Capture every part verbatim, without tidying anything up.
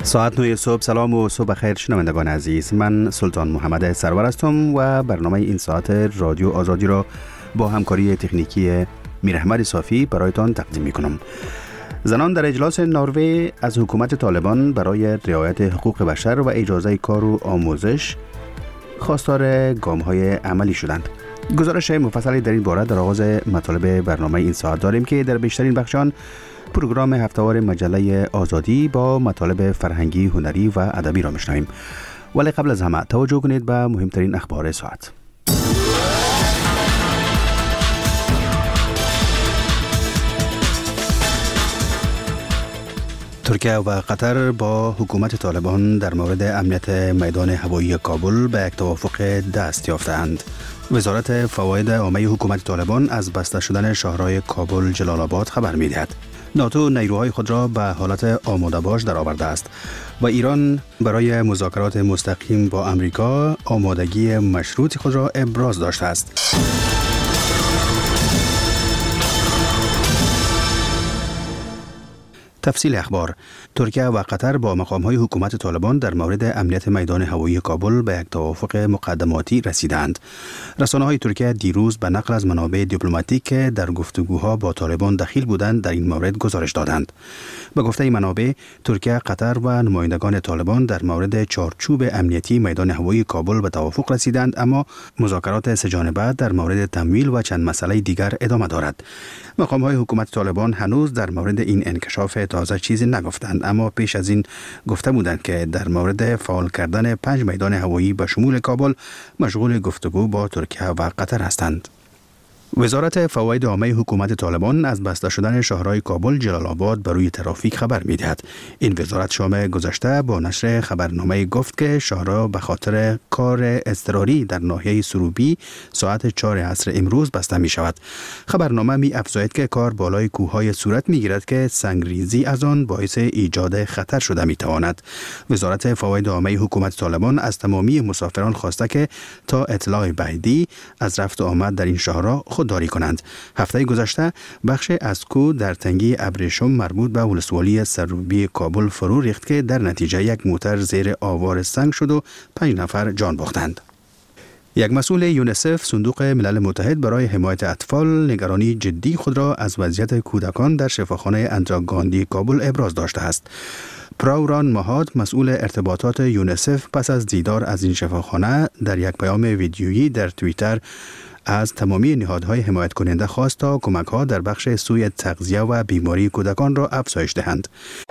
ساعت نه صبح. سلام و صبح خیر شنوندگان عزیز، من سلطان محمد سرور هستم و برنامه این ساعت رادیو آزادی را با همکاری تکنیکی میراحمد صافی برایتان تقدیم می کنم. زنان در اجلاس نروژ از حکومت طالبان برای رعایت حقوق بشر و اجازه کار و آموزش خواستار گام‌های عملی شدند. گزارش مفصلی در این باره در آغاز مطالب برنامه این ساعت داریم که در بیشترین بخشان پروگرام هفته‌وار مجله آزادی با مطالب فرهنگی، هنری و ادبی را میشنویم. ولی قبل از همه توجه کنید به مهمترین اخبار ساعت. ترکیه و قطر با حکومت طالبان در مورد امنیت میدان هوایی کابل به یک توافق دست یافتند. وزارت فواید عامه حکومت طالبان از بسته شدن شهرهای کابل، جلال آباد خبر می‌دهد. ناتو نیروهای خود را به حالت آماده باش در آورده است و ایران برای مذاکرات مستقیم با امریکا آمادگی مشروط خود را ابراز داشته است. تفصیل اخبار. ترکیه و قطر با مقام‌های حکومت طالبان در مورد امنیت میدان هوایی کابل به یک توافق مقدماتی رسیدند. رسانه‌های ترکیه دیروز به نقل از منابع دیپلماتیک که در گفتگوها با طالبان دخیل بودند در این مورد گزارش دادند. به گفته منابع، ترکیه، قطر و نمایندگان طالبان در مورد چارچوب امنیتی میدان هوایی کابل به توافق رسیدند، اما مذاکرات سه‌جانبه در مورد تمویل و چند مسئله دیگر ادامه دارد. مقام‌های حکومت طالبان هنوز در مورد این انکشاف تازه چیزی نگفتند، اما پیش از این گفته بودند که در مورد فعال کردن پنج میدان هوایی به شمول کابل مشغول گفتگو با ترکیه و قطر هستند. وزارت فواید عامه حکومت طالبان از بسته شدن شهرهای کابل، جلال آباد بر روی ترافیک خبر می‌دهد. این وزارت شام گذشته با نشر خبرنامه گفت که شهرها به خاطر کار اضطراری در ناحیه سروبی ساعت چهار عصر امروز بسته می شود. خبرنامه می افزاید که کار بالای کوههای صورت می گیرد که سنگریزی از آن باعث ایجاد خطر شده می تواند. وزارت فواید عامه حکومت طالبان از تمامی مسافران خواسته که تا اطلاع بعدی از رفت و آمد در این شهرها خودداری کنند. هفته گذشته بخش از کوه در تنگی ابریشم مربوط به ولسوالی سروبی کابل فرو ریخت که در نتیجه یک موتر زیر آوار سنگ شد و پنج نفر جان باختند. یک مسئول یونیسف، صندوق ملل متحد برای حمایت اطفال، نگرانی جدی خود را از وضعیت کودکان در شفاخانه اندرا گاندی کابل ابراز داشته است. پراوران مهاد، مسئول ارتباطات یونیسف، پس از دیدار از این شفاخانه در یک پیام ویدیویی در توییتر از تمامی نهادهای حمایت کننده خواست تا کمک‌ها در بخش سوی تغذیه و بیماری کودکان را افزایش دهند.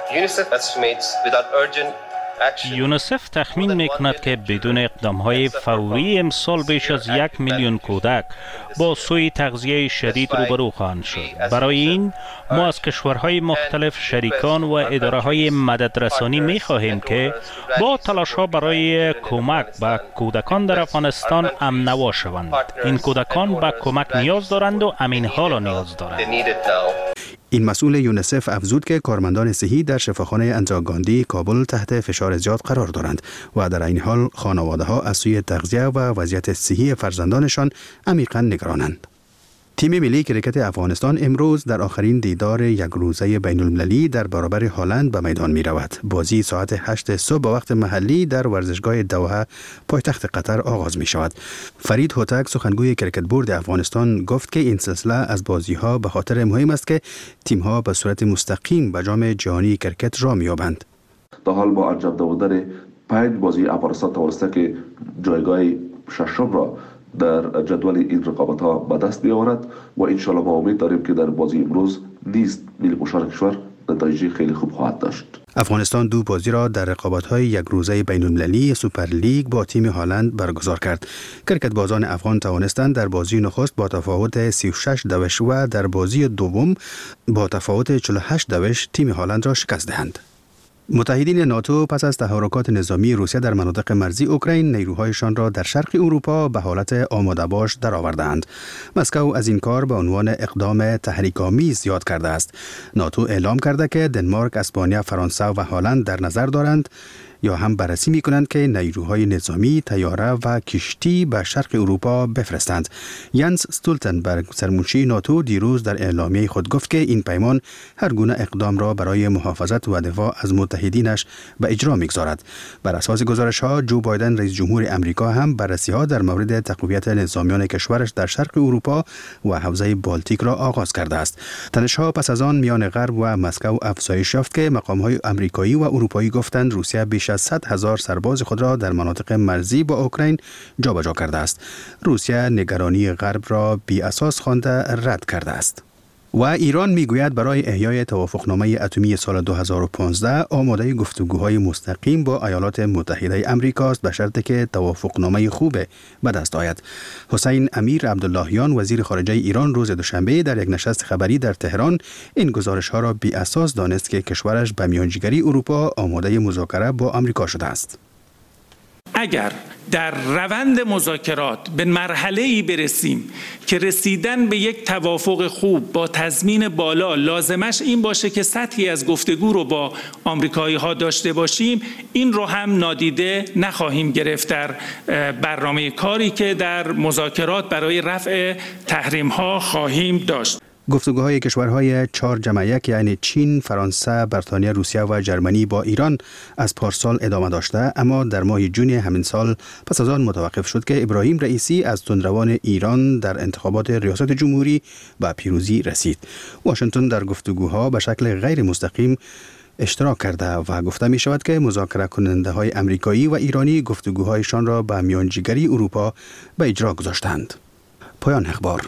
یونیسف تخمین می‌کند که بدون اقدام‌های فوری امسال بیش از یک میلیون کودک با سوء تغذیه شدید روبرو خواهند شد. برای این ما از کشورهای مختلف، شریکان و اداره‌های مددرسانی می‌خواهیم که با تلاش‌ها برای کمک به کودکان در افغانستان امن‌نوا شوند. این کودکان به کمک نیاز دارند و همین حالا نیاز دارند. این مسئول یونیسف افزود که کارمندان صحی در شفاخانه اندرا گاندی کابل تحت فشار زیاد قرار دارند و در این حال خانواده‌ها از سوی تغذیه و وضعیت صحی فرزندانشان عمیقاً نگرانند. تیم ملی کریکت افغانستان امروز در آخرین دیدار یک روزه بین المللی در برابر هالند به میدان می رود. بازی ساعت هشت صبح به وقت محلی در ورزشگاه دوحه پایتخت قطر آغاز می شود. فرید هوتک، سخنگوی کریکت بورد افغانستان، گفت که این سلسله از بازی ها به خاطر مهم است که تیم ها به صورت مستقیم به جام جهانی کریکت را می یابند. تا حال با انجام دادن پنج بازی افغانستان توانسته که جایگاه ششم را در جدول این رقابت ها به دست بیاورد و انشالله ما امید داریم که در بازی امروز نیز ملی پوشان کشور نتایج خیلی خوب خواهد داشت. افغانستان دو بازی را در رقابت‌های یک روزه بین المللی سوپر لیگ با تیم هالند برگزار کرد. کرکت بازان افغان توانستند در بازی نخست با تفاوت سی و شش دوش و در بازی دوم با تفاوت چهل و هشت دوش تیم هالند را شکست دهند. متحدین ناتو پس از تحرکات نظامی روسیه در مناطق مرزی اوکراین نیروهایشان را در شرق اروپا به حالت آماده باش درآوردند. مسکو از این کار به عنوان اقدام تحریک‌آمیز یاد کرده است. ناتو اعلام کرده که دنمارک، اسپانیا، فرانسه و هلند در نظر دارند یا هم بررسی می کنند که نیروهای نظامی، طیاره و کشتی به شرق اروپا بفرستند. ینس استولتنبرگ سرمنشی ناتو دیروز در اعلامیه خود گفت که این پیمان هر گونه اقدام را برای محافظت و دفاع از متحدینش به اجرا می‌گذارد. بر اساس گزارش‌ها جو بایدن رئیس جمهور امریکا هم بررسی‌ها در مورد تقویت نظامیان کشورش در شرق اروپا و حوزه بالتیک را آغاز کرده است. تنش‌ها پس از آن میان غرب و مسکو افزایش یافت که مقام‌های آمریکایی و اروپایی گفتند روسیه بیش از صد هزار سرباز خود را در مناطق مرزی با اوکراین جابجا کرده است. روسیه نگرانی غرب را بی اساس خوانده رد کرده است. و ایران میگوید برای احیای توافقنامه اتمی سال دو هزار و پانزده آماده گفتگوهای مستقیم با ایالات متحده آمریکا است به شرطی که توافقنامه خوب به دست آید. حسین امیر عبداللهیان وزیر خارجه ایران روز دوشنبه در یک نشست خبری در تهران این گزارش ها را بی اساس دانست که کشورش به میانجیگری اروپا آماده مذاکره با آمریکا شده است. اگر در روند مذاکرات به مرحله‌ای برسیم که رسیدن به یک توافق خوب با تضمین بالا لازمش این باشه که سطحی از گفتگو رو با آمریکایی‌ها داشته باشیم، این رو هم نادیده نخواهیم گرفت در برنامه کاری که در مذاکرات برای رفع تحریم‌ها خواهیم داشت. گفتگوهای کشورهای چهار جمع یک یعنی چین، فرانسه، بریتانیا، روسیه و جرمنی با ایران از پارسال ادامه داشته، اما در ماه جون همین سال پس از آن متوقف شد که ابراهیم رئیسی از تندروان ایران در انتخابات ریاست جمهوری به پیروزی رسید. واشنگتن در گفتگوها به شکل غیر مستقیم اشتراک کرده و گفته می شود که مذاکره کننده های امریکایی و ایرانی گفتگوهایشان را به میانجیگری اروپا به اجرا گذاشتند. پایان اخبار.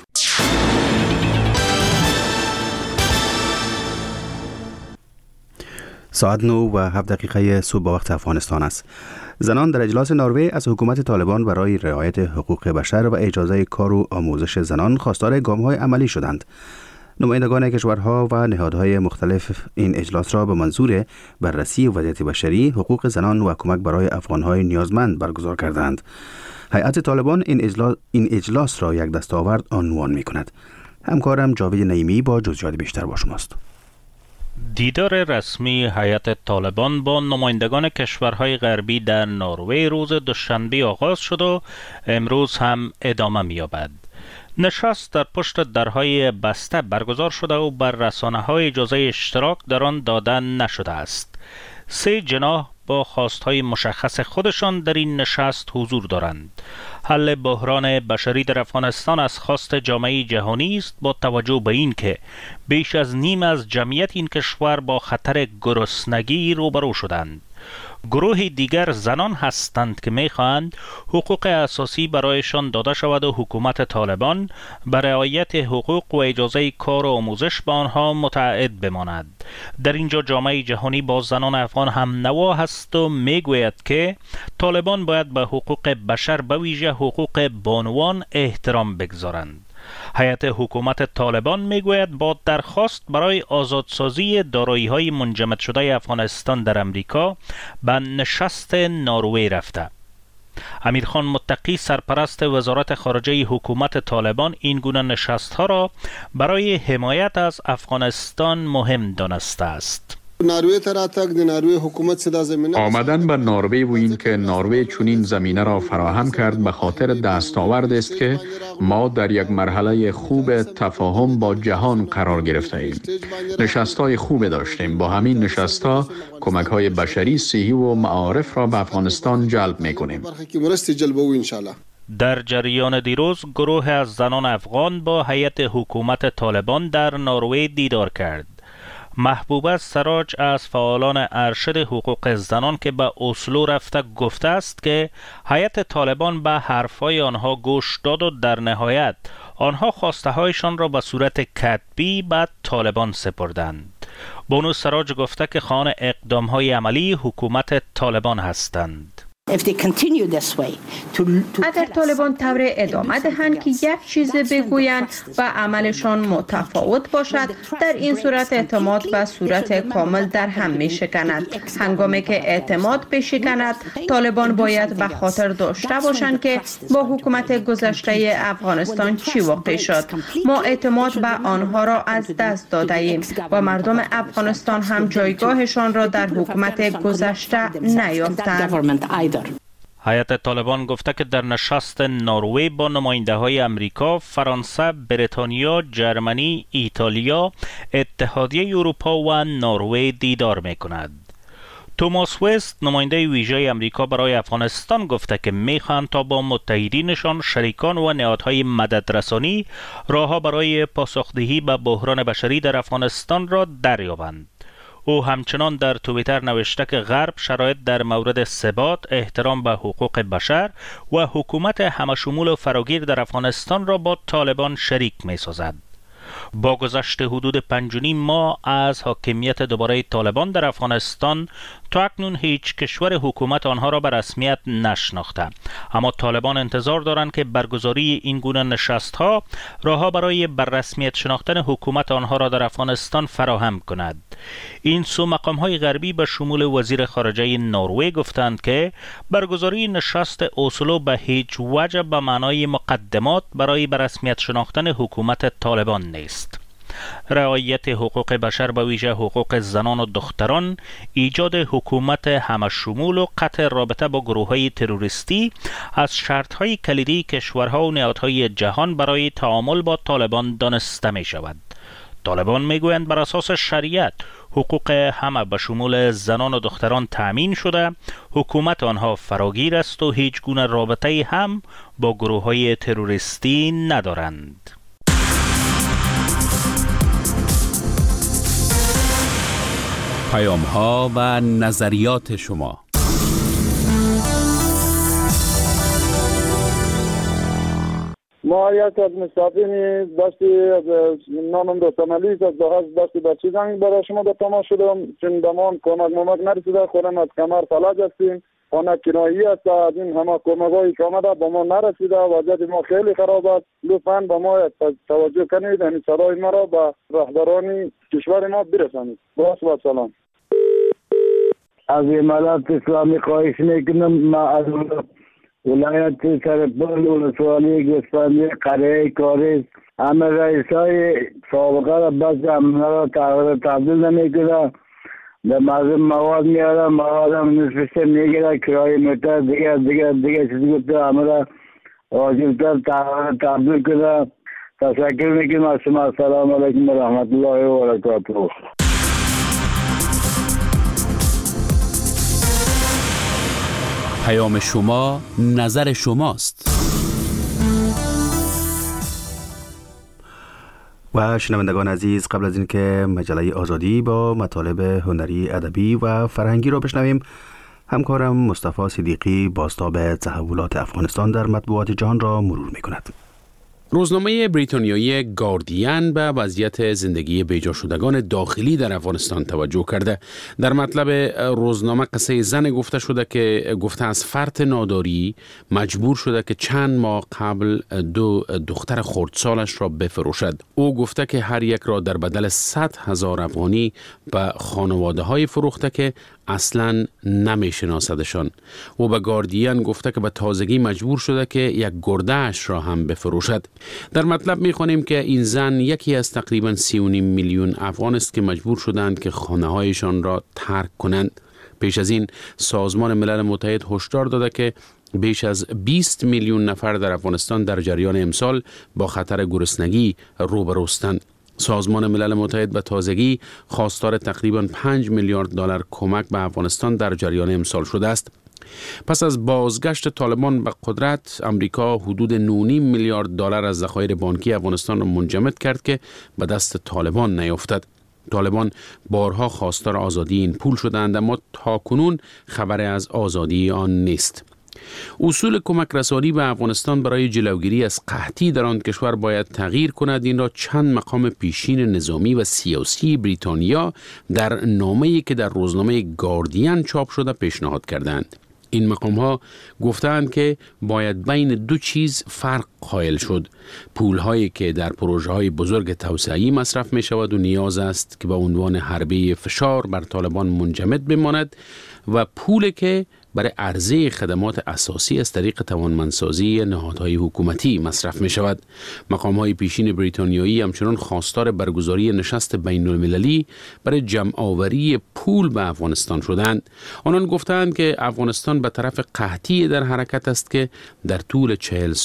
ساعت نه و هفت دقیقه صبح با وقت افغانستان است. زنان در اجلاس نروژ از حکومت طالبان برای رعایت حقوق بشر و اجازه کار و آموزش زنان خواستار گام‌های عملی شدند. نمایندگان کشورها و نهادهای مختلف این اجلاس را به منظور بررسی وضعیت بشری، حقوق زنان و کمک برای افغان‌های نیازمند برگزار کردند. هیئت طالبان این اجلاس, این اجلاس را یک دستاورد عنوان می‌کند. همکارم جاوید نعیمی با جزئیات بیشتر با شماست. دیدار رسمی هیئت طالبان با نمایندگان کشورهای غربی در نروژ روز دوشنبه آغاز شد و امروز هم ادامه می‌یابد. نشست در پشت درهای بسته برگزار شده و بر رسانه‌های اجازه اشتراک در آن داده نشده است. سه جناح با خواستهای مشخص خودشان در این نشست حضور دارند. حل بحران بشری در افغانستان از خواست جامعه جهانی است با توجه به این که بیش از نیم از جمعیت این کشور با خطر گرسنگی روبرو شدند. گروه دیگر زنان هستند که می‌خواهند حقوق اساسی برایشان داده شود و حکومت طالبان بر رعایت حقوق و اجازه کار و آموزش به آنها متعهد بماند. در اینجا جامعه جهانی با زنان افغان هم نوا هست و میگوید که طالبان باید به حقوق بشر به ویژه حقوق بانوان احترام بگذارند. هیئت حکومت طالبان میگوید با درخواست برای آزادسازی دارایی‌های منجمد شده افغانستان در امریکا به نشست نروژ رفته. امیرخان متقی سرپرست وزارت خارجه حکومت طالبان این گونه نشست‌ها را برای حمایت از افغانستان مهم دانسته است. آمدن به نروژ و این که نروژ چنین زمینه را فراهم کرد به خاطر دستاورد است که ما در یک مرحله خوب تفاهم با جهان قرار گرفته ایم. نشست‌های خوب داشتیم. با همین نشست‌ها کمک‌های بشری، صحی و معارف را به افغانستان جلب می‌کنیم. در جریان دیروز گروه از زنان افغان با هیئت حکومت طالبان در نروژ دیدار کرد. محبوبه سراج از فعالان ارشد حقوق زنان که به اسلو رفته گفته است که هیئت طالبان به حرفهای آنها گوش داد و در نهایت آنها خواسته هایشان را به صورت کتبی به طالبان سپردند. بانو سراج گفته که خواهان اقدام های عملی حکومت طالبان هستند. اگر طالبان طور ادامه دهند که یک چیز بگویند و عملشان متفاوت باشد، در این صورت اعتماد به صورت کامل در هم می شکند. هنگامی که اعتماد بشکند، طالبان باید به خاطر داشته باشند که با حکومت گذشته افغانستان چی واقع شد. ما اعتماد به آنها را از دست داده ایم و مردم افغانستان هم جایگاهشان را در حکومت گذشته نیافتند. هیئت طالبان گفته که در نشست نروژ با نماینده های امریکا، فرانسه، بریتانیا، جرمنی، ایتالیا، اتحادیه اروپا و نروژ دیدار می کند. توماس وست، نماینده ویژه امریکا برای افغانستان، گفته که میخواهند تا با متحدینشان، شریکان و نهادهای مددرسانی راهها برای پاسخدهی به بحران بشری در افغانستان را دریابند. او همچنان در توییتر نوشته که غرب شرایط در مورد ثبات، احترام به حقوق بشر و حکومت همشمول و فراگیر در افغانستان را با طالبان شریک می سازد. با گذشت حدود پنج و نیم ماه از حاکمیت دوباره طالبان در افغانستان، تا اکنون هیچ کشور حکومت آنها را به رسمیت نشناخته، اما طالبان انتظار دارند که برگزاری این گونه نشست‌ها راهها برای بر رسمیت شناختن حکومت آنها را در افغانستان فراهم کند. این سو مقام‌های غربی به شمول وزیر خارجه نروژ گفتند که برگزاری نشست اسلو به هیچ وجه به معنای مقدمات برای بر رسمیت شناختن حکومت طالبان نیست. رعایت حقوق بشر به ویژه حقوق زنان و دختران، ایجاد حکومت همشمول و قطع رابطه با گروه‌های تروریستی از شرط‌های کلیدی کشورها و نهادهای جهان برای تعامل با طالبان دانسته می شود. طالبان می گویند بر اساس شریعت حقوق همه به شمول زنان و دختران تأمین شده، حکومت آنها فراگیر است و هیچ گونه رابطه هم با گروه‌های تروریستی ندارند. پیام ها و نظریات شما. ما یک از مستقیمی دستی نامم دوستم علی است، دستی بچی زنگ برای شما به تماس شدم، چون دمان کمک ممک نرسیده، خودم از کمر فلج هستیم، خانه کنایی است، از این همه کمک هایی که آمده با ما نرسیده، وضعیت ما خیلی خراب است. لطفاً با ما توجه کنید، همین صدای ما را به رهبران کشور ما برسانید. باز و سلام. از امارات اسلامی خواهش میکنم، ما از ولایت سرپل ولسوالی گوسفندی قریه کاریز همه رئیسای سابقه را بس امنا را تغییر تبدیل نمیکنه، به مردم مواد میاره، مواد هم نصفش میگیره، کرایه میتر دیگه دیگه دیگه چیزی گفته همه را واجبتر تغییر تبدیل کنه. تشکر میکنم از شما. السلام علیکم و رحمت الله و برکاته. پیام شما، نظر شماست. و شنوندگان عزیز، قبل از اینکه مجله آزادی با مطالب هنری، ادبی و فرهنگی را بشنویم، همکارم مصطفی صدیقی بازتاب تحولات افغانستان در مطبوعات جهان را مرور می‌کند. روزنامه بریتانیایی گاردین به وضعیت زندگی بیجا شدگان داخلی در افغانستان توجه کرده. در مطلب روزنامه قصه زن گفته شده که گفته از فرط ناداری مجبور شده که چند ماه قبل دو دختر خردسالش را بفروشد. او گفته که هر یک را در بدل صد هزار افغانی به خانواده های فروخته که اصلاً نمیشناسدشان. او به گاردین گفته که به تازگی مجبور شده که یک گرده اش را هم بفروشد. در مطلب می‌خوانیم که این زن یکی از تقریباً سی و نیم میلیون افغان است که مجبور شدند که خانه‌هایشان را ترک کنند. پیش از این سازمان ملل متحد هشدار داده که بیش از بیست میلیون نفر در افغانستان در جریان امسال با خطر گرسنگی روبروستند. سازمان ملل متحد به تازگی خواستار تقریباً پنج میلیارد دلار کمک به افغانستان در جریان امسال شده است. پس از بازگشت طالبان به قدرت، امریکا حدود نه و نیم میلیارد دلار از ذخایر بانکی افغانستان را منجمد کرد که به دست طالبان نیفتد. طالبان بارها خواستار آزادی این پول شدند، اما تاکنون خبر از آزادی آن نیست. اصول کمک رسانی به افغانستان برای جلوگیری از قحطی در آن کشور باید تغییر کند. این را چند مقام پیشین نظامی و سیاسی بریتانیا در نامه‌ای که در روزنامه گاردین چاپ شده پیشنهاد کردند. این مقام ها گفتند که باید بین دو چیز فرق قائل شد: پول هایی که در پروژه های بزرگ توسعه‌ای مصرف می شود و نیاز است که به عنوان حربه فشار بر طالبان منجمد بماند، و پول که برای عرضه خدمات اساسی از طریق توانمندسازی نهادهای حکومتی مصرف می شود. مقام های پیشین بریتانیایی همچنان خواستار برگزاری نشست بین المللی برای جمع آوری پول به افغانستان شدند. آنان گفتند که افغانستان به طرف قحطی در حرکت است که در طول چهل